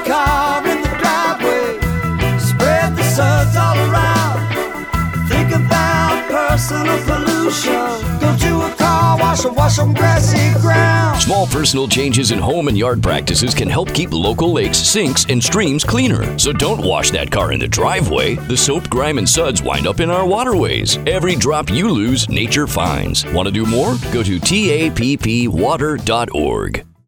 car in the driveway. Spread the suds all around. Think about personal pollution. Go to a car wash or wash on grassy ground. Small personal changes in home and yard practices can help keep local lakes, sinks, and streams cleaner. So don't wash that car in the driveway. The soap, grime, and suds wind up in our waterways. Every drop you lose, nature finds. Want to do more? Go to tappwater.org.